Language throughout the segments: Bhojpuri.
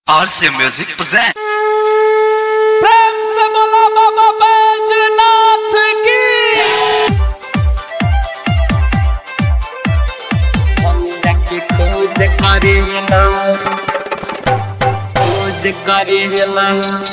RC Music present। प्रेम से बोला बाबा बैजनाथ की। खोज करेला खोज करेला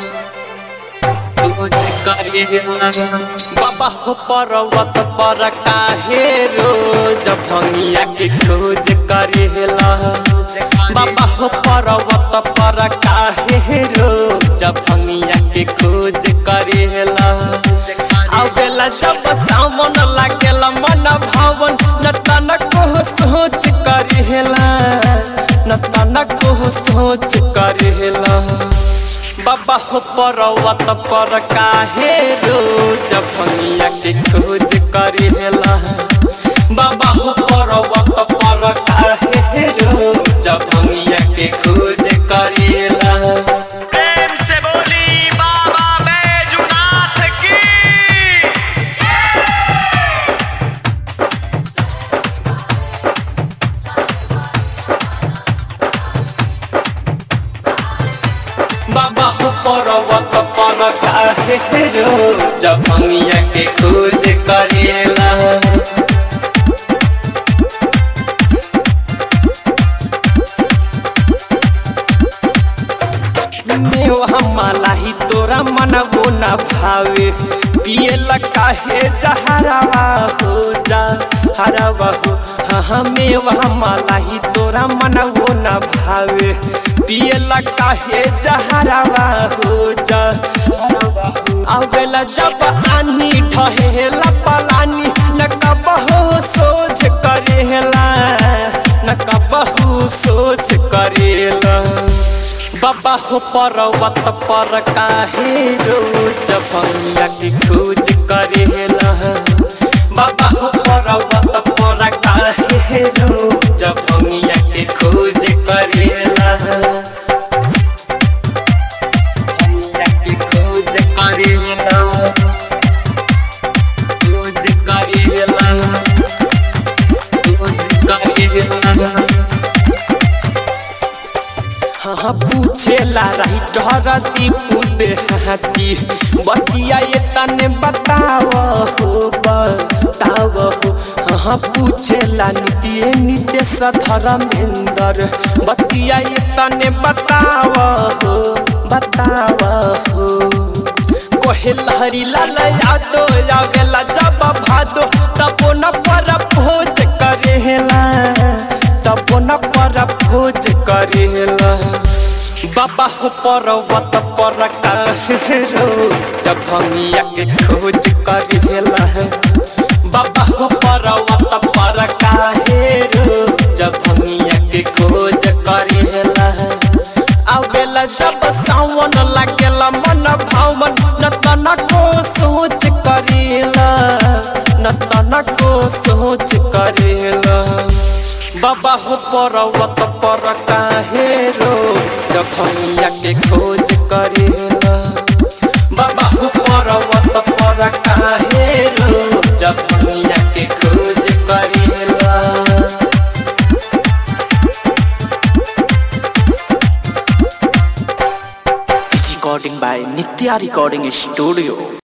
खोज करेला बाबा हो पर्वत पर काहे रोज भंगिया के खोज करेला बाबा हो पर्वत पर काहे रोज भंगिया के खोज करेला आवेला जब सावन लागेला मन भावन न तनको सोच करेला न तनको सोच करेला बाबा हो पर्वत पर काहे रोज भंगिया के खोज करेला बाबा हो पर्वत पर काहे रोज भंगिया के खोज करेला। प्रेम से बोली बाबा बैजनाथ की। बाबा हो पर्वत पर काहे रोज भंगिया के खोज करेला मेवा मालाही तोरा मनवो न भावे पियला काहे जहरावा हो जा हरावा हो हाँ मेवा मालाही तोरा मनवो न भावे पियला काहे जहरावा हो जा हरावा हो आवेला जब आनी ठहेला पलानी न कबहू सोच करेला न कबहू सोच करेला बाबा हो पर्वत पर काहे रोज भंगिया के खोज करेला बाबा हो पर्वत पर काहे रोज भंगिया के खोज करेला भंगिया के खोज करेला खोज करेला खोज करेला हाँ पूछेला रही डरती कूदे हाथी बतिया ये तने बताव हो बताव हो हाँ पूछेला नित्य धर्मेंद्र बतिया ये तने बताव हो कोहे लहरी लाल यादो आवेला जब भादो तबो न पर भोज करेला तबो न पर भोज करेला बाबा हो पर्वत पर काहे रोज भंगिया के खोज करेला बाबा हो पर्वत पर काहे रोज भंगिया के खोज करेला आवेला जब सावन लागेला मन भावन न तनको सोच करेला न तनको सोच करेला बाबा हो पर्वत पर काहे रोज भंगिया के खोज करेला बाबा हो पर्वत पर काहे रोज भंगिया के खोज करेला। Recording by Nitya Recording Studio।